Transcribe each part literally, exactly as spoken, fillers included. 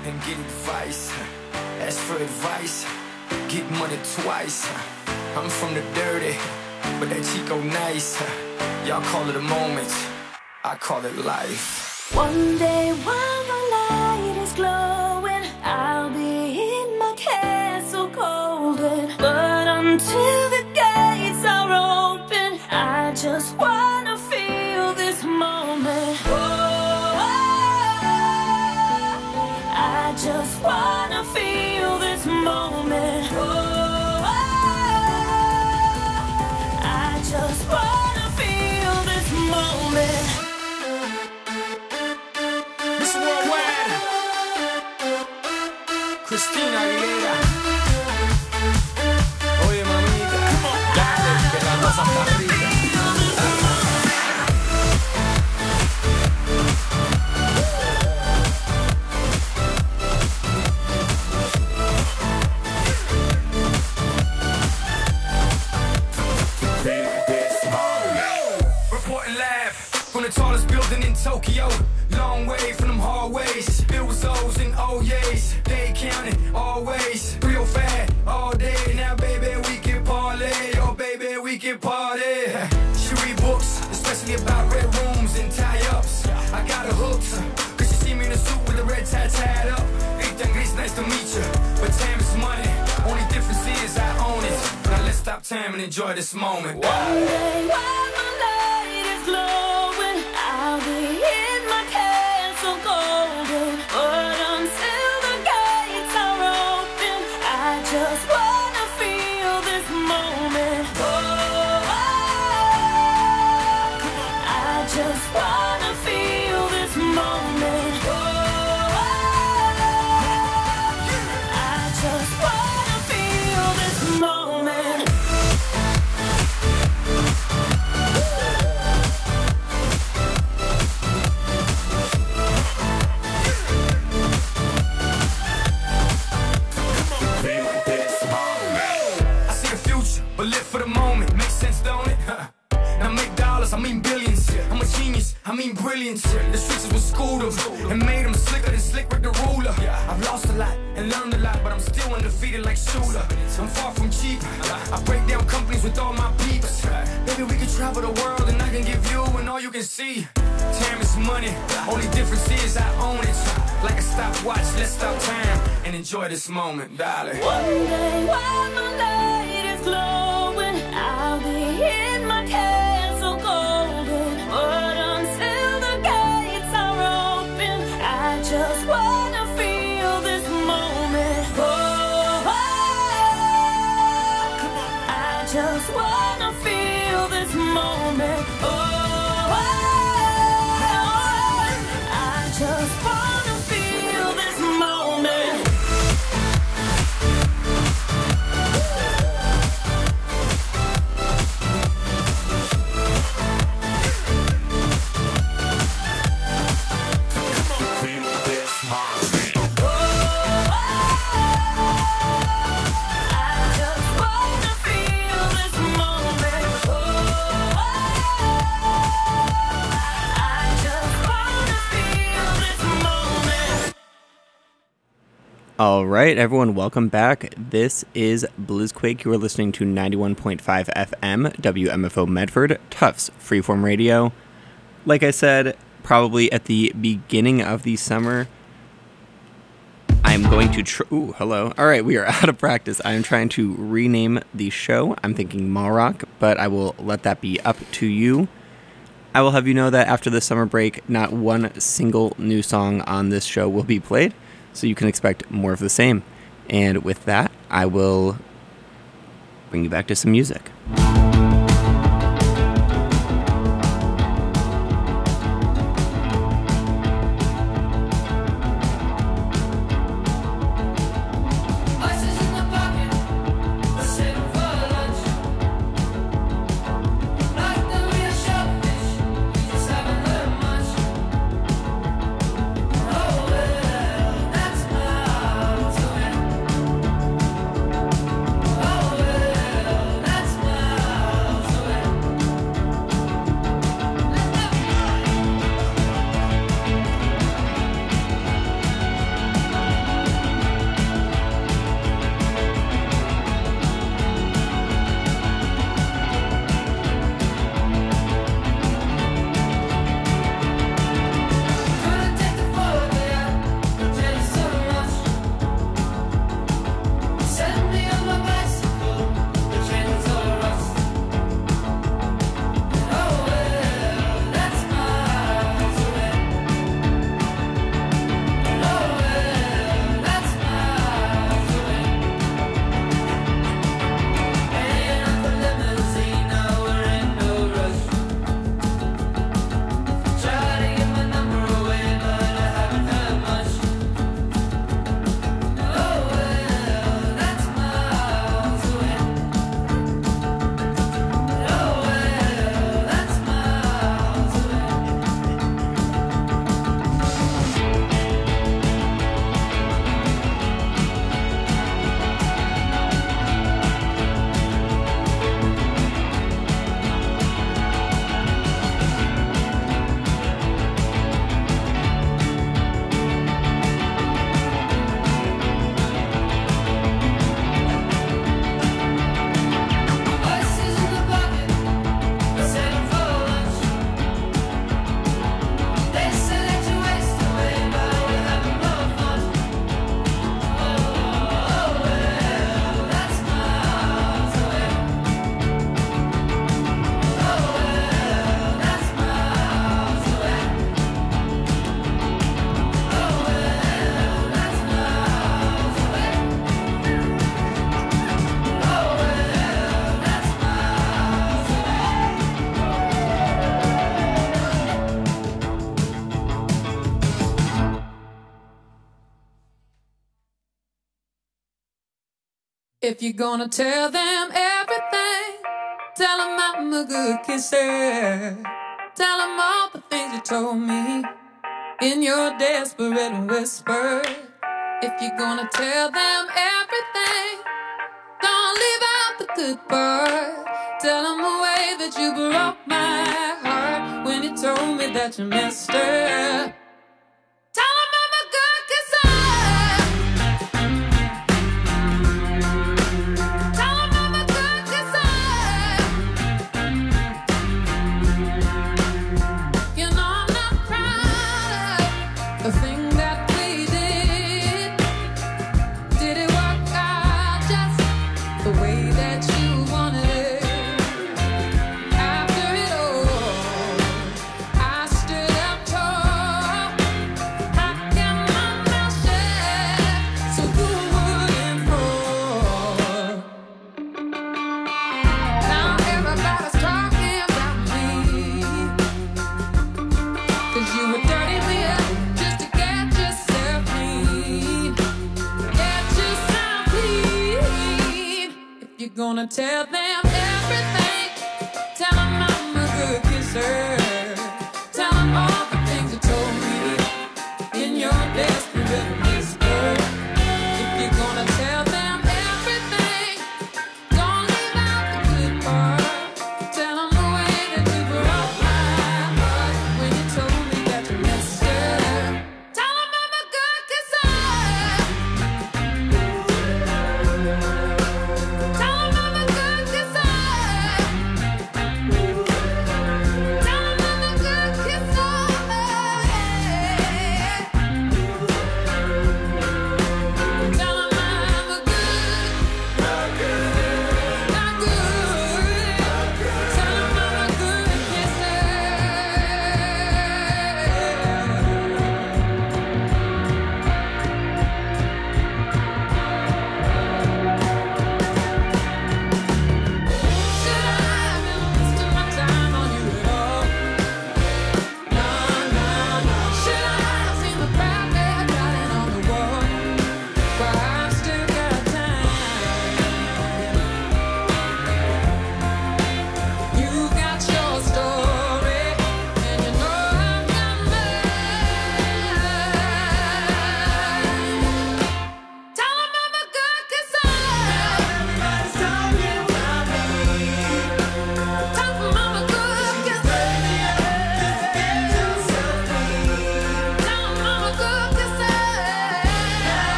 and get advice. Ask for advice, get money twice. I'm from the dirty, but that Chico nice. Y'all call it a moment, I call it life. One day while the light is glowing, I'll be in my castle golden. But until the gates are open, I just wanna feel this moment. Whoa, I just wanna feel this moment. Whoa, I just wanna feel this moment. Miss Worldwide, Christina Aguilera. Oye mamita, dale que la cosa está rica. Reporting live from the tallest building in Tokyo. Long way from them hallways. It was O's and O's. They counting always. Real fat all day. Now baby we can parlay. Oh baby we can party. She read books, especially about red rooms and tie-ups. I got her hooked, cause she see me in a suit with a red tie tied up. Ethan Gris, nice to meet you. But time is money. Only difference is I own it. Now let's stop time and enjoy this moment. One day while my light is glowing, I'll be in my castle golden. But until the gates are open, I just wanna feel this moment. Oh, I just wanna feel this moment. Oh, I just wanna feel this moment. I see the future, but live for the moment. Makes sense, don't it? Huh. Now make dollars, I mean billions. I'm a genius, I mean brilliance. The streets is what schooled them and made them slicker than Slick Rick the ruler. I've lost a lot and learned a lot, but I'm still undefeated like Shooter. I'm far from cheap. I break down companies with all my peeps. Baby, we can travel the world and I can give you and all you can see. Time is money, only difference is I own it. Like a stopwatch, let's stop time and enjoy this moment, darling. One day while my light is glowing, I'll be in my castle golden. But until the gates are open, I just wanna feel this moment. Oh, I just wanna feel this moment. Oh, I just wanna feel this moment. All right, everyone, welcome back. This is Blizzquake. You are listening to ninety-one point five F M, W M F O Medford, Tufts Freeform Radio. Like I said, probably at the beginning of the summer, I'm going to... Tr- Ooh, hello. All right, we are out of practice. I am trying to rename the show. I'm thinking Malrock, but I will let that be up to you. I will have you know that after the summer break, not one single new song on this show will be played. So you can expect more of the same. And with that, I will bring you back to some music. Oh, well, that's my If you're gonna tell them everything, tell them I'm a good kisser. Tell them all the things you told me in your desperate whisper. If you're gonna tell them everything, don't leave out the good part. Tell them the way that you broke my heart when you told me that you missed her. Tell them I'm a good kisser. Tell them I'm a good kisser. You know I'm not proud of the thing that we did. Did it work out just the way that you wanted it? After it all, I stood up tall. How can my mouth shut so who wouldn't fall? Now everybody's talking about me, 'cause you were dirty me up just to get yourself clean. Get yourself clean. If you're gonna tell them everything, tell them I'm a good kisser. Tell them all the things you told me in your desperate whisper. If you're gonna tell them everything, don't leave out the good part. Tell them the way that you broke my heart when you told me that you missed her. Tell them I'm a good kisser. Tell them I'm a good kisser.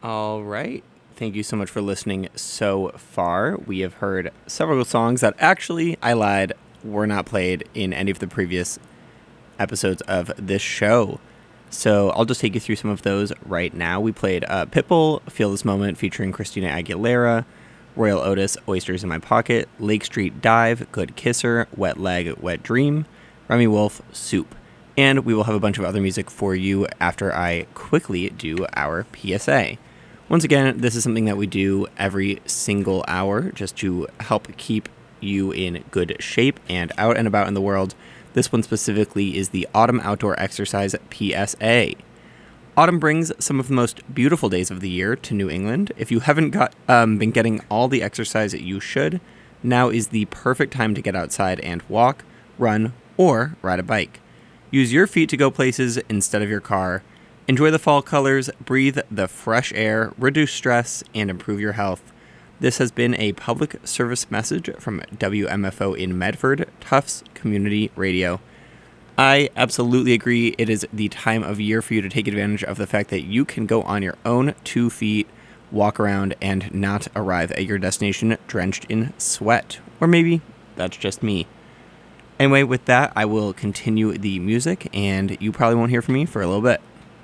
All right. Thank you so much for listening so far. We have heard several songs that actually, I lied, were not played in any of the previous episodes of this show. So I'll just take you through some of those right now. We played uh, Pitbull, Feel This Moment featuring Christina Aguilera, Royal Otis, Oysters in My Pocket, Lake Street Dive, Good Kisser, Wet Leg, Wet Dream, Remy Wolf, Soup. And we will have a bunch of other music for you after I quickly do our P S A. Once again, this is something that we do every single hour just to help keep you in good shape and out and about in the world. This one specifically is the Autumn Outdoor Exercise P S A. Autumn brings some of the most beautiful days of the year to New England. If you haven't got um, been getting all the exercise that you should, now is the perfect time to get outside and walk, run, or ride a bike. Use your feet to go places instead of your car. Enjoy the fall colors, breathe the fresh air, reduce stress, and improve your health. This has been a public service message from W M F O in Medford, Tufts Community Radio. I absolutely agree. It is the time of year for you to take advantage of the fact that you can go on your own two feet, walk around, and not arrive at your destination drenched in sweat. Or maybe that's just me. Anyway, with that, I will continue the music, and you probably won't hear from me for a little bit.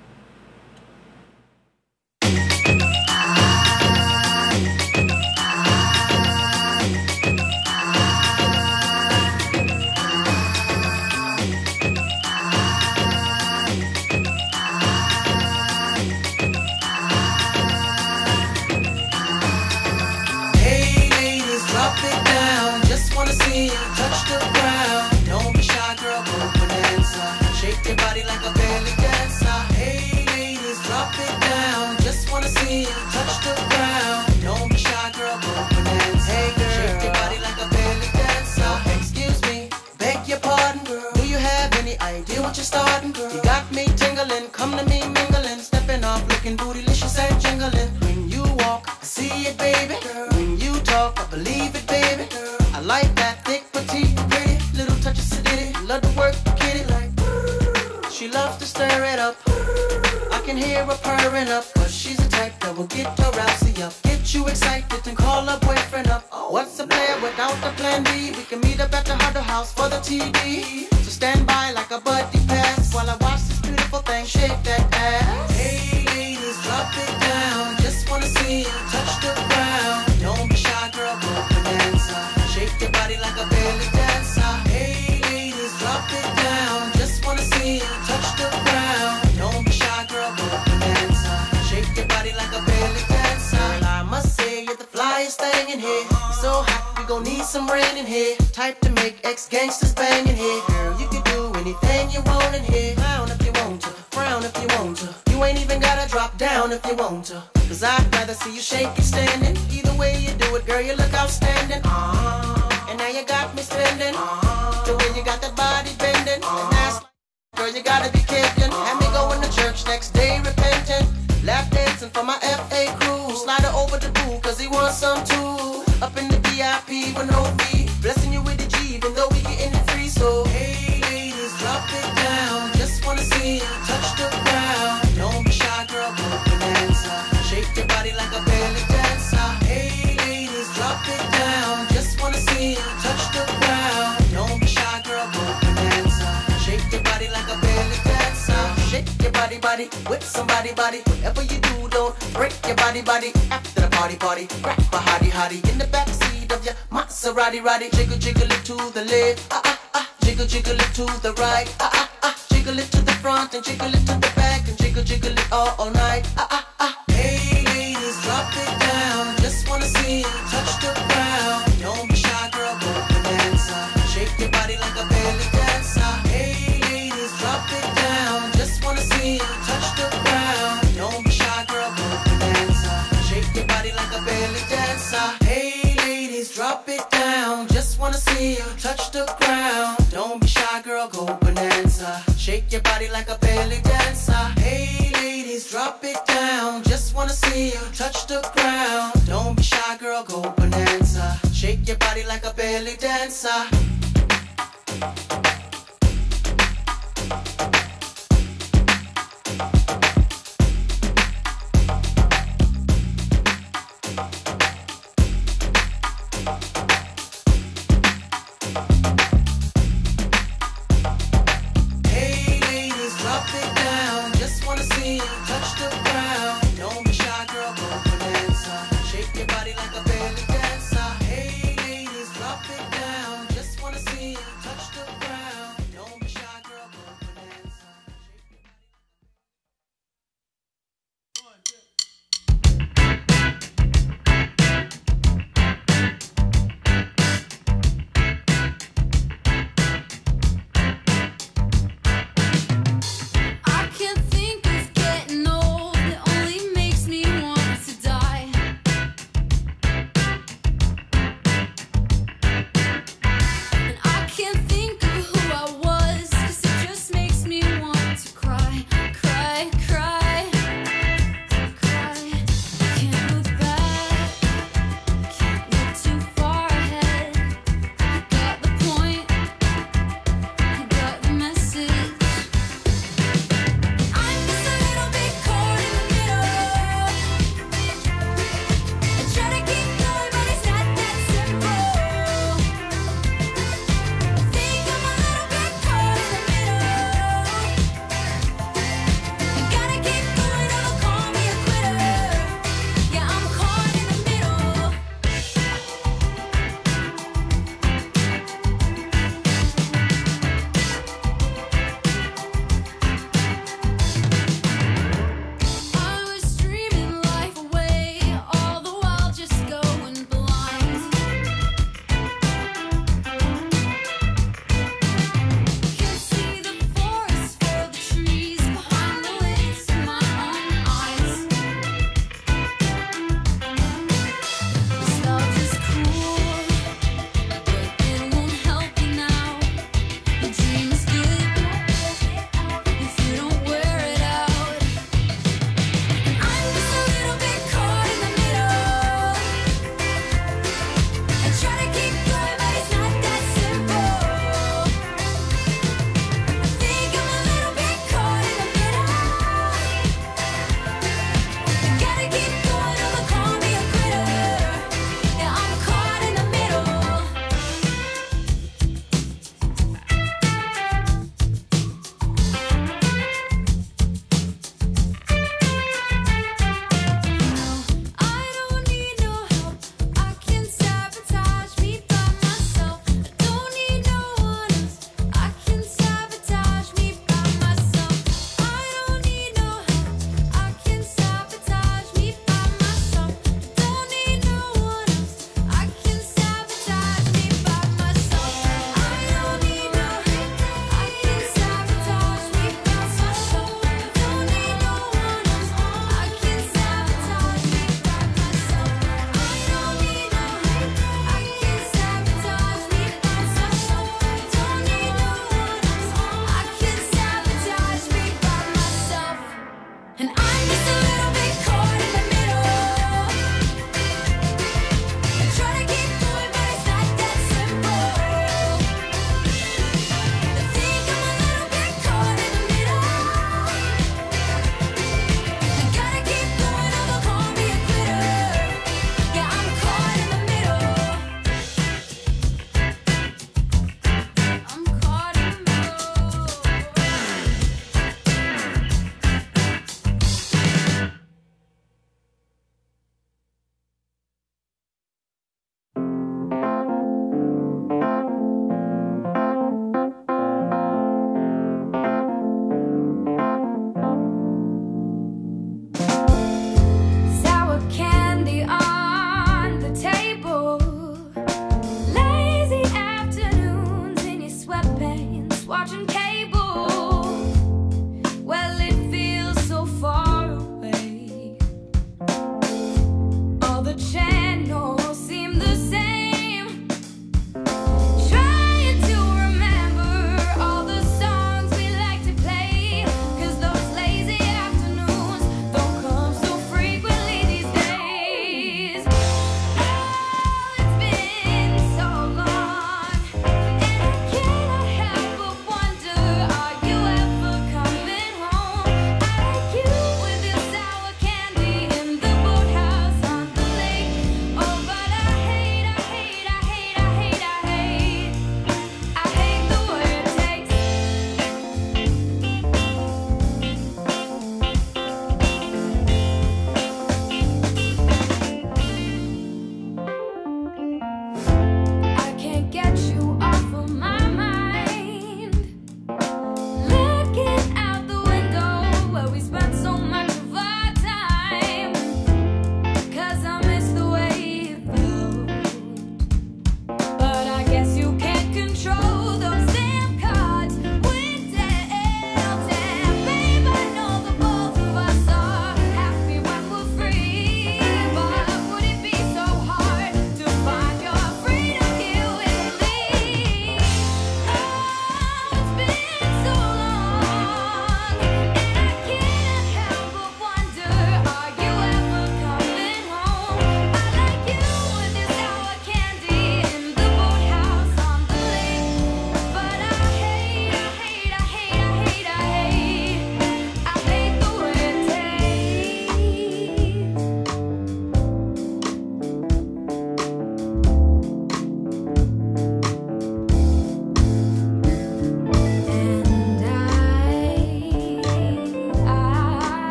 Whip somebody body, whatever you do, don't break your body body. After the party party, grab a hottie hottie in the backseat of your Maserati Roddy. Jiggle jiggle it to the left, ah ah ah. Jiggle jiggle it to the right, ah ah ah. Jiggle it to the front and jiggle it to the back and jiggle jiggle it all, all night, ah ah ah. Hey ladies, drop it down. Just wanna see you touch the ground. Don't be shy, girl, go bonanza. Shake your body like a belly dancer. Hey ladies, drop it down. Just wanna see you touch the ground. Don't be shy, girl, go bonanza. Shake your body like a belly dancer. Hey ladies, drop it down. Just wanna see you touch the ground. Don't be shy, girl, go bonanza. Shake your body like a belly dancer. Hey ladies, drop it down. Just wanna see you touch the ground. Don't be shy, girl, go bonanza. Shake your body like a belly dancer. drop it down. Just wanna see you touch the ground. Don't be shy, girl, go bonanza. Shake your body like a belly dancer. Hey, ladies, drop it down. Just wanna see you touch the ground. Don't be shy, girl, go bonanza. I can't think of getting old. The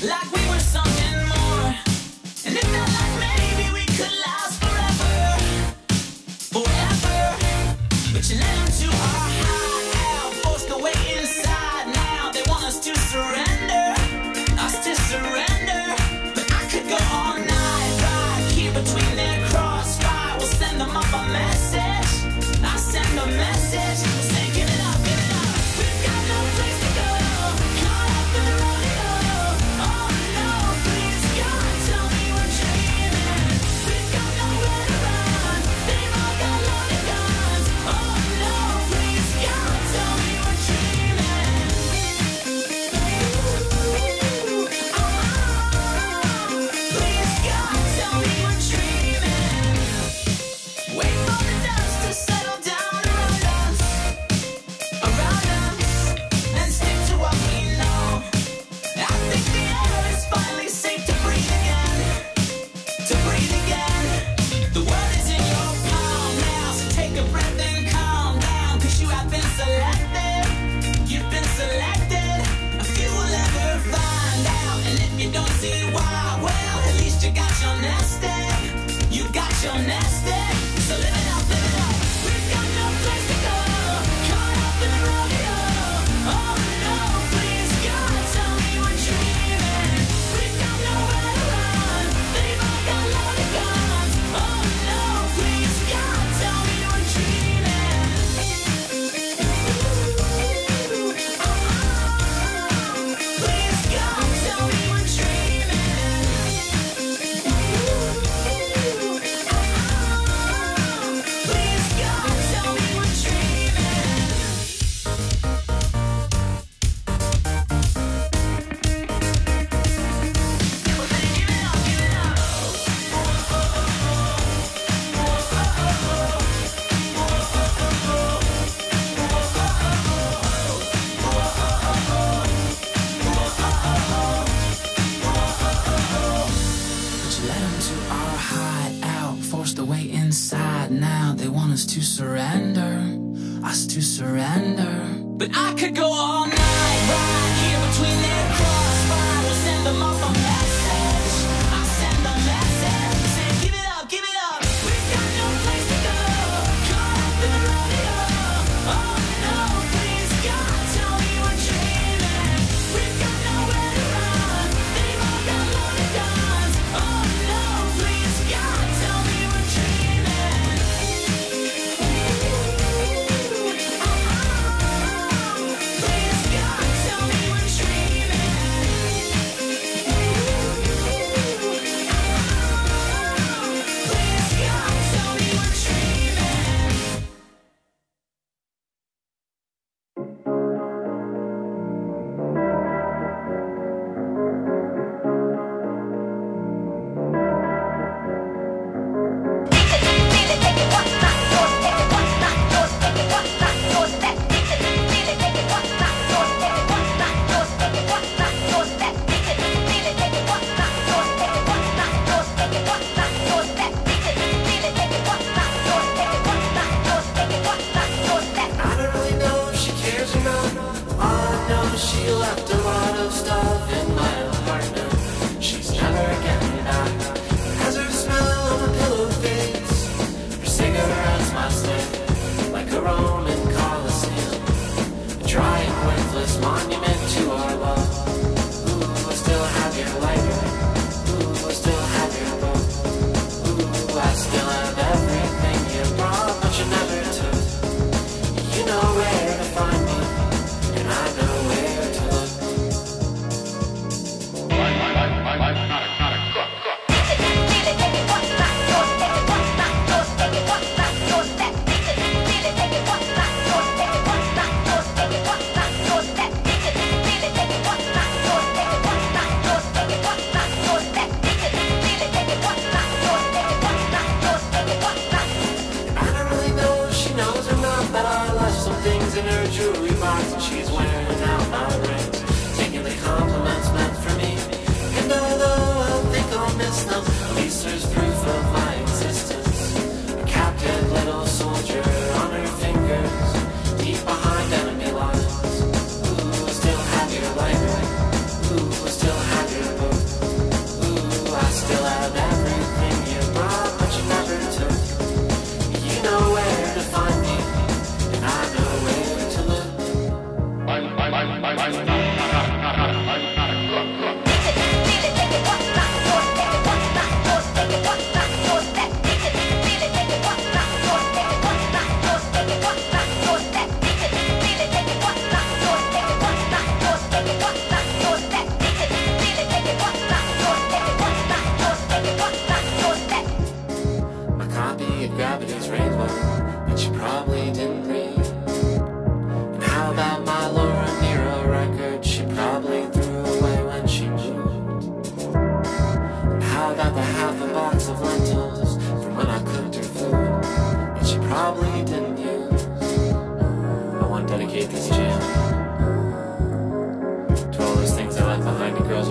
like we were something more. And it felt like maybe we could last forever, forever. But you let them to our hideout, forced away inside. Now they want us to surrender, us to surrender. But I could go all night, right here between their crossfire. We'll send them up a message. I send a message, say give it up, give it up. We've got no place to go, caught up in the rodeo. Oh no, please God, tell me we're dreaming. We've got nowhere to run, they've all got loaded guns. Oh no, please God, tell me we're dreaming. Please God, tell me we're dreaming. Wait for the dust to settle down around us, around us, and stick to what we know. I think the air is finally safe to breathe again, to breathe again. The world is in your palm now, so take a breath and calm down, 'cause you have been selected, you've been selected. A few will ever find out, and if you don't see why, well, at least you got your nest egg, you got your nest egg. So live it up, live it up. We've got no place to go, caught up in the rodeo. Oh no, please God, tell me we're dreaming. We've got nowhere to run, they've all got loaded guns. Oh no, please God, tell me we're dreaming. Please God, tell me we're dreaming. Please God, tell me we're dreaming. Well, then give it up, give it up. But you let them to our hideout, forced away inside. Now they want us to surrender, us to surrender. But I could go all night, right here between their crossfire. We'll send them off a message. I send a message, say give it up, give it up. We've got no place to go, caught up in the rodeo. Oh no, please God, tell me we're dreaming. We've got nowhere to run, they've all got loaded guns. Oh no, please God, tell me we're dreaming. Please God, tell me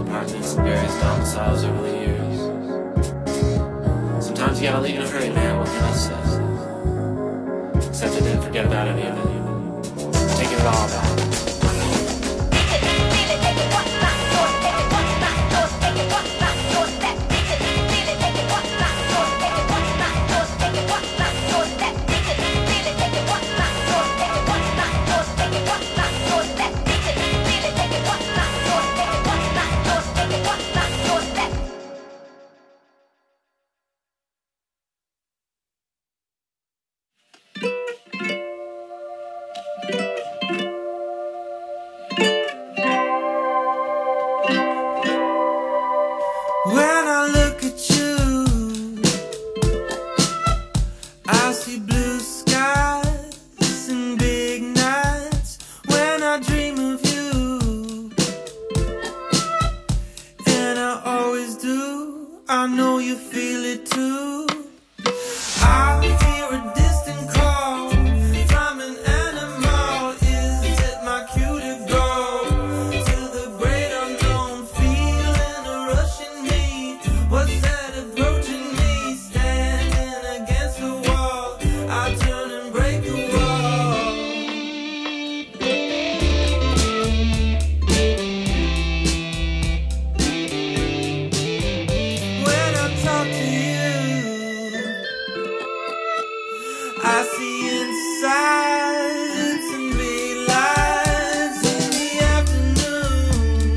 apartments and various domiciles over the years. Sometimes you gotta leave in a hurry, man, what can I say? Except I didn't forget about any of it. Taking it all back. When I look at you, I see blue skies and big nights. When I dream of you, and I always do, I know you feel it too. I hear a distant call from an animal. Is it my cue to go to the great unknown, feeling a rush in me? What's that approaching me? Standing against the wall, I turn and break the wall. When I talk to you, I see insides and big lights in the afternoon.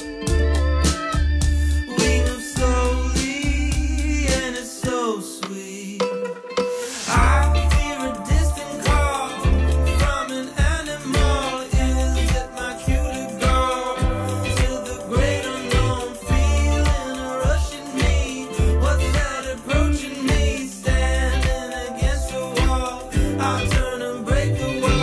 We move slowly and it's so sweet. I hear a distant call from an animal. Is it my cue to go to the great unknown, feeling a rush in me? What's that approaching me? Standing against the wall, I turn and break the wall.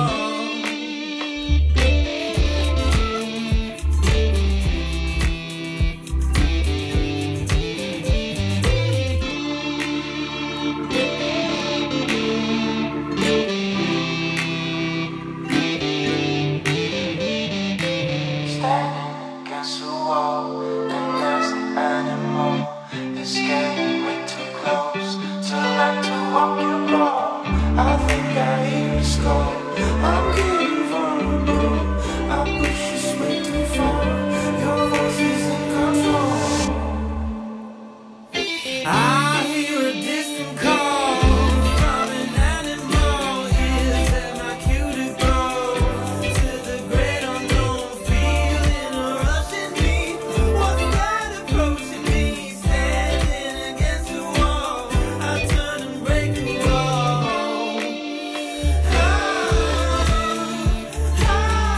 Standing against the wall, and there's an animal. It's getting way too close to like to walk your ball. I think I hear it scold. I'm getting vulnerable. I push this way too far. Your voice is in control. I hear a distant call from an animal. Is that my cue to go to the great unknown, feeling a rush in me? What's that approaching me? Standing against the wall, I turn and break the wall. Ah, ah.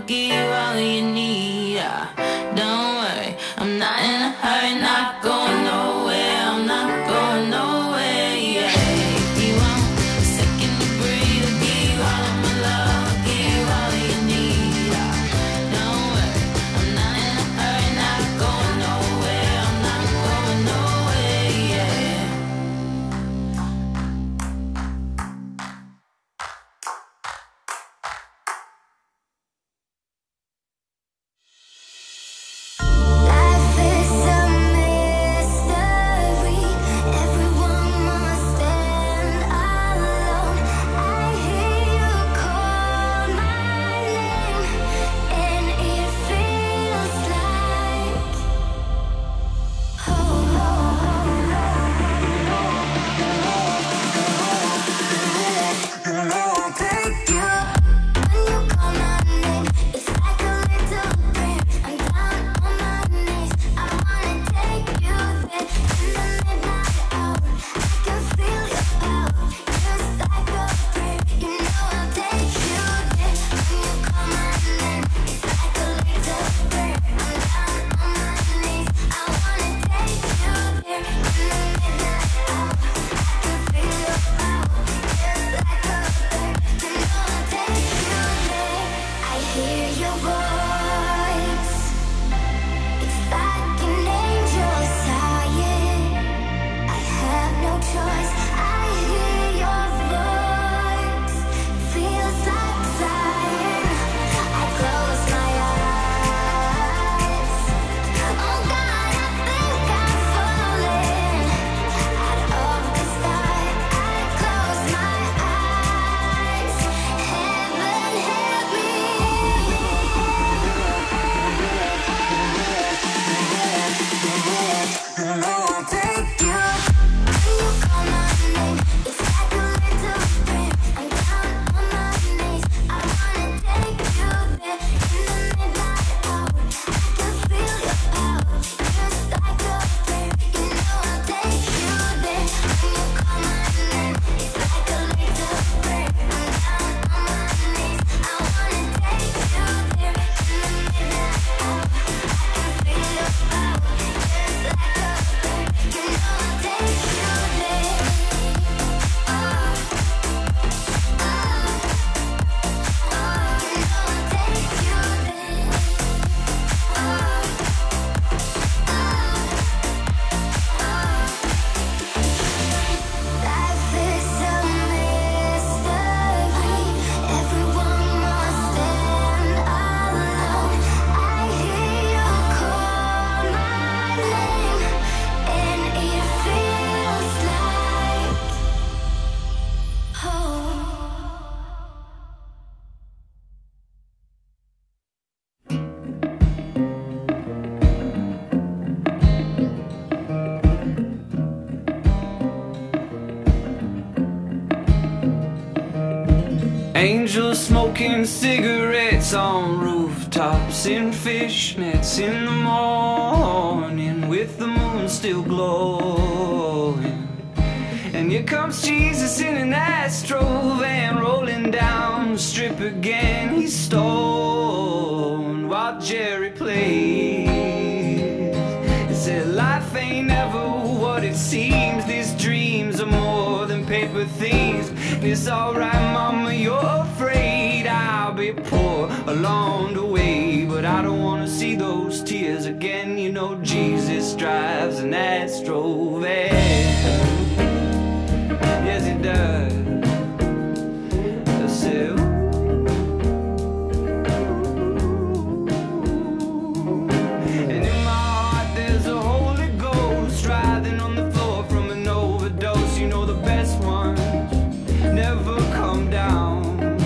give you all you need. Uh, don't worry, I'm not in a hurry, not going nowhere. I'm not going nowhere. Yeah, if you want a second to breathe, I'll give you all of my love. I'll give you all you need. Uh, don't worry, I'm not in a hurry, not going nowhere. I'm not going nowhere. Yeah. Life is a mystery. Everyone must stand alone. I hear you call my name, and it feels like home. And I'll take you when you call my name. It's like a little prayer. I'm down on my knees. I wanna take you there in the midnight hour. I can feel your power, just like a prayer. You know I'll take you there when you call my name. It's like a little prayer. I'm down on my knees. I wanna take you there in the midnight hour. I can feel your power, just like a prayer. You know I'll take you there. I hear your voice. It's like an angel sighing. I have no choice. I hear your voice. Feels like flying. I close my eyes. Oh God, I think I'm falling out of the sky. I close my eyes. Heaven help me. And I'll take you when you call my name. It's like a little prayer. I'm down on my knees. I wanna take you there in the midnight hour. I can feel your power, just like a prayer. You know I'll take you there when you call my name. It's like a little prayer. I'm down on my knees. I wanna take you there in the midnight hour. I can feel your power, just like a prayer. You know I'll take you there. Oh, oh, oh. You know I'll take you there. Oh, oh, oh. Life is a mystery. Everyone must stand alone. I hear you call my name, and it feels like home. Angels smoking cigarettes on rooftops in fishnets in the morning with the moon still glowing. And here comes Jesus in an Astro van rolling down the strip again. He's stoned while Jerry plays. He said life ain't ever what it seems. These dreams are more than paper things. It's alright, mama, you're afraid I'll be poor along the way, but I don't wanna see those tears again. You know Jesus drives an Astro van. Yes, he does. I said, and in my heart there's a Holy Ghost writhing on the floor from an overdose. You know the best ones never come down.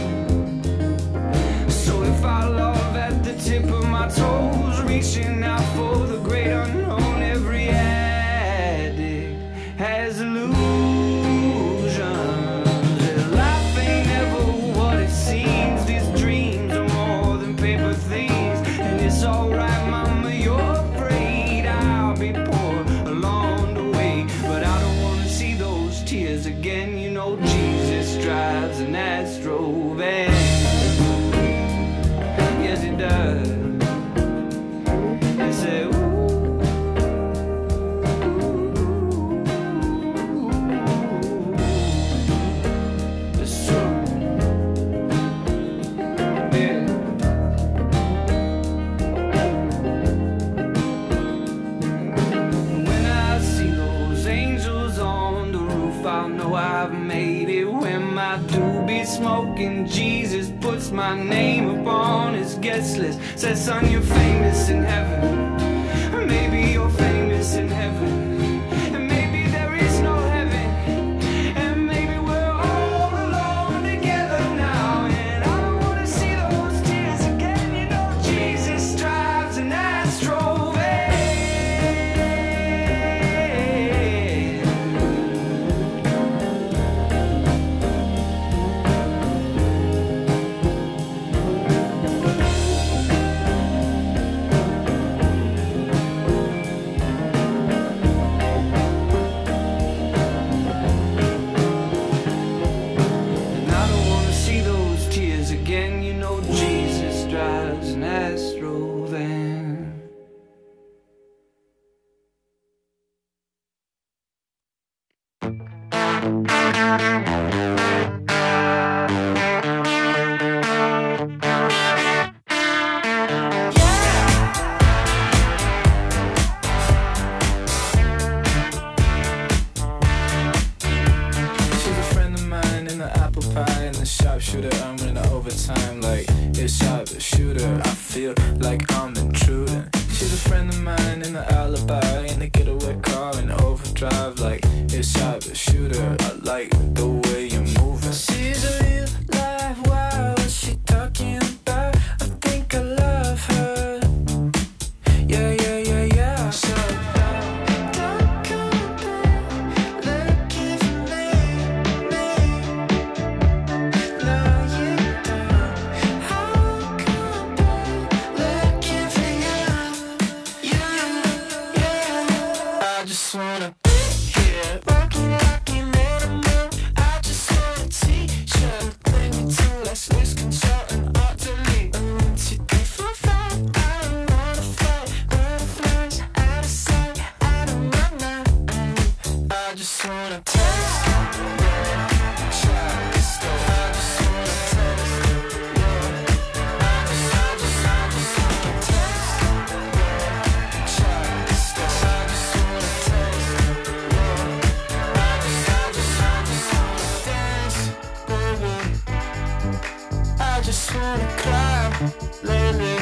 So if I love at the tip of my toes, reaching out for the great unknown, every addict has illusions. That life ain't ever what it seems. These dreams are more than paper things. And it's alright, mama, you're afraid I'll be poor along the way, but I don't wanna see those tears again. You know Jesus drives an Astro van. Yes, it does. And say, ooh. It's true. Yeah. When I see those angels on the roof, I'll know I've made it. When my doobie smoking, Jesus puts my name upon his guest list. Says, son, you're famous in heaven. Maybe you're famous in heaven. And maybe there is no heaven. And maybe we're all alone together now. And I don't wanna see those tears again. You know Jesus drives an Astro van. And I don't wanna see those tears again. You know Jesus drives an Astro van. She's a friend of mine in the apple pie and the sharpshooter. I'm in the overtime like it's sharp a shooter. I feel like I'm intruding. She's a friend of mine in the alibi in the getaway car in overdrive like it's sharp a shooter. I like the way you're moving. She's a real life wow. What's she talking about? I think I love her. Yeah, yeah, yeah, yeah. So don't come back looking for me, me. No, you don't. I'll come back looking for you, you, yeah. I just wanna be here, walking like an animal. I just want a t-shirt, bring me to let's lose control and utterly. One, two, three, four, five. I don't wanna fight, butterflies out of sight, out of my mind. I just wanna taste, try this stuff. I just wanna taste, I just, I just, I just wanna taste, try this stuff. I just wanna taste, I just, I just, I just wanna dance, baby. I just wanna cry lately.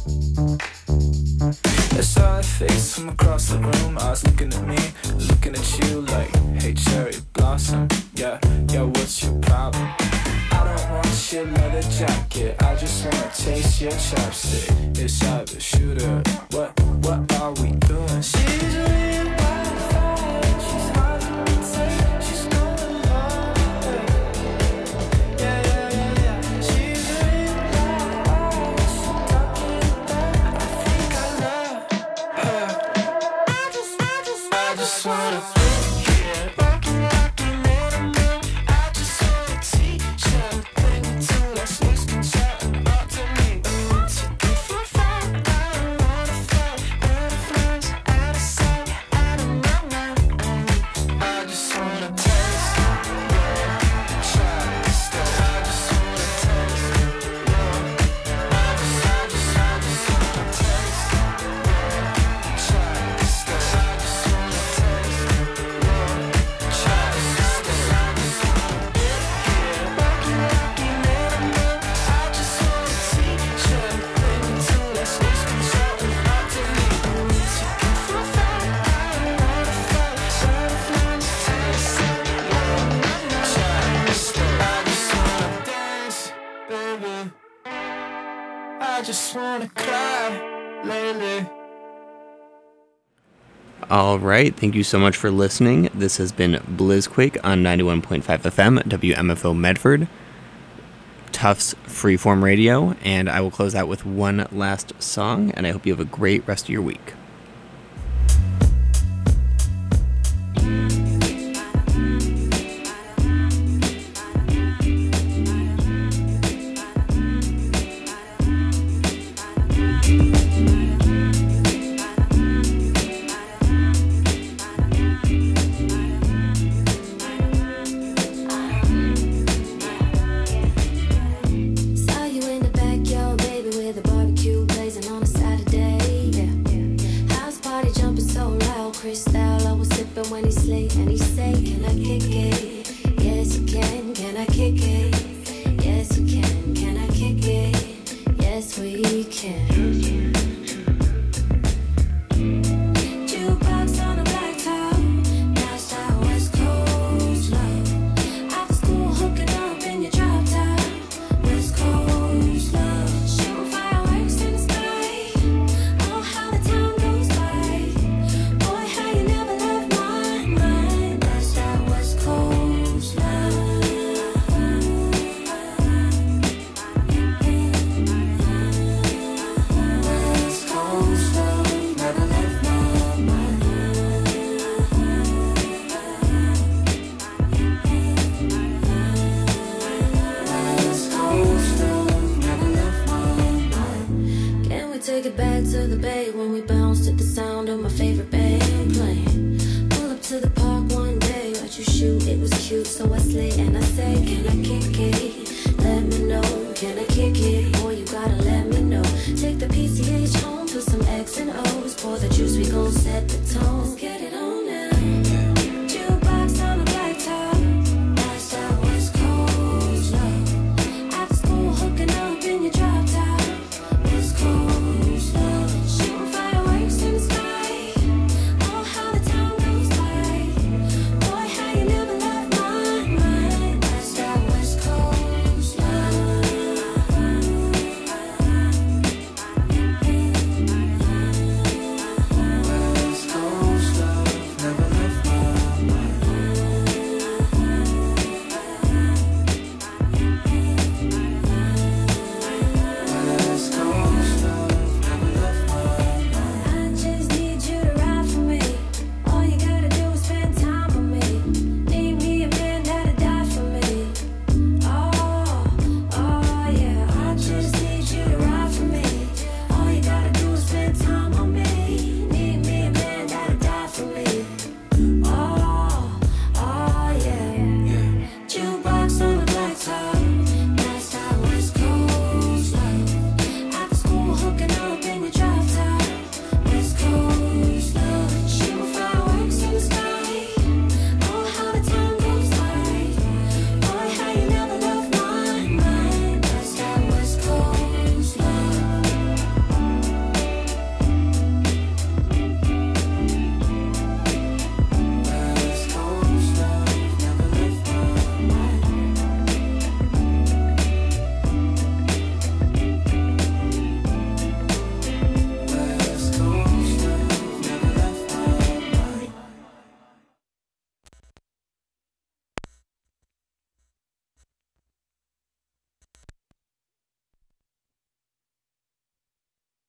I saw her face from across the room. I was looking at me, looking at you like, hey, cherry blossom. Yeah, yeah, what's your problem? I don't want your leather jacket. I just wanna taste your chapstick. It's cyber shooter. What, what are we doing? She's a real wildfire. She's hard to contain. She's going on. Yeah, yeah, yeah, yeah. She's a real wildfire. She's talking about. I think I love her. I just, I just, I just wanna be here, walking like an animal. I just want a t-shirt, bring me to let's lose control and utterly. One, two, three, four, five. I don't wanna fight, butterflies out of sight, out of my mind. I just wanna taste, try this stuff. I just wanna taste, I just, I just, I just wanna taste, try this stuff. I just wanna taste, try this stuff. I just wanna be here, walking like an animal. I just want a t-shirt, bring me to let's lose control and utterly. One, two, three, four, five. I don't wanna fight, butterflies out of sight, out of my mind. Try this stuff. I just wanna dance, baby. I just wanna cry lately. All right. Thank you so much for listening. This has been Blizzquake on ninety-one point five F M, W M F O Medford, Tufts Freeform Radio, and I will close out with one last song, and I hope you have a great rest of your week. take it back to the bay when we bounced at the sound of my favorite band playing. Pull up to the park one day, watch you shoot, it was cute, so I slid and I said, can I kick it? Let me know, can I kick it? Boy, you gotta let me know. Take the P C H home, put some X and O's, pour the juice, we gon' set the tone. Let's get it on.